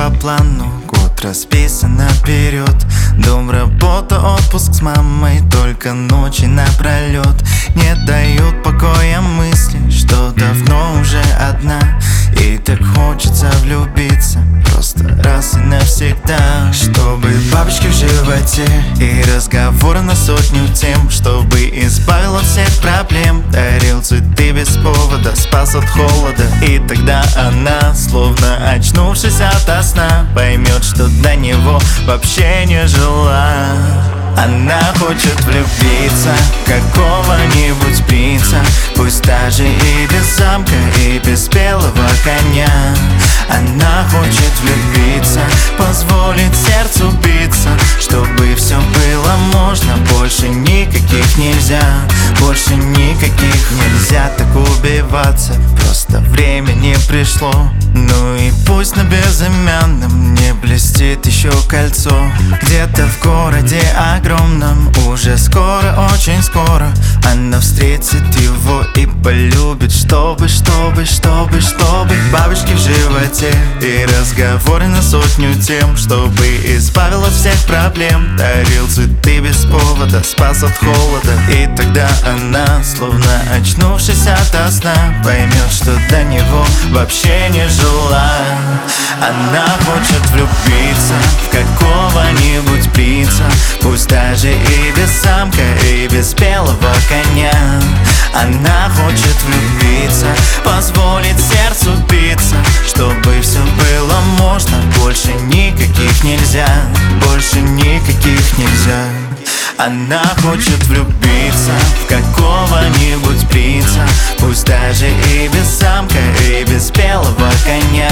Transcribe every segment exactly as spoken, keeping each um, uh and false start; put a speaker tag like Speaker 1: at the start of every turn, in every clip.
Speaker 1: по плану, год расписан наперед. Дом, работа, отпуск с мамой, только ночи напролет. Не дают покоя мысли, что давно уже одна. И так хочется влюбиться просто раз и навсегда. Чтобы бабочки в животе и разговоры на сотню тем, чтобы избавил от всех проблем, дарил цветы без повода, спас от холода. И тогда она, словно очнувшись ото сна, поймет, что до него вообще не жила. Она хочет влюбиться в какого-нибудь принца, пусть даже и без замка, и без белого коня. Она хочет влюбиться, позволить сердцу биться, чтобы все было можно, больше никаких нельзя. Больше никаких нельзя так убиваться, просто время не пришло. Ну и пусть на безымянном не блестит еще кольцо. Где-то в городе огромном уже скоро, очень скоро она встретит его и полюбит. Чтобы, чтобы, чтобы, чтобы бабочки в животе и разговоры на сотню тем, чтобы избавил от всех проблем, дарил цветы без повода, спас от холода. И тогда она, словно очнувшись ото сна, поймет, что до него вообще не жила. Она хочет влюбиться в какого-нибудь принца, пусть даже и без замка, и без белого коня. Она хочет влюбиться, позволить сердцу биться, чтобы все было можно, больше никаких нельзя, больше никаких нельзя. Она хочет влюбиться в какого-нибудь принца, пусть даже и без замка, и без белого коня.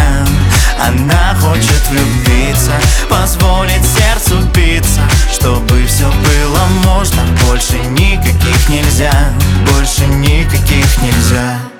Speaker 1: Она хочет влюбиться, позволить сердцу биться, чтобы все было можно, больше никаких нельзя, больше никаких нельзя.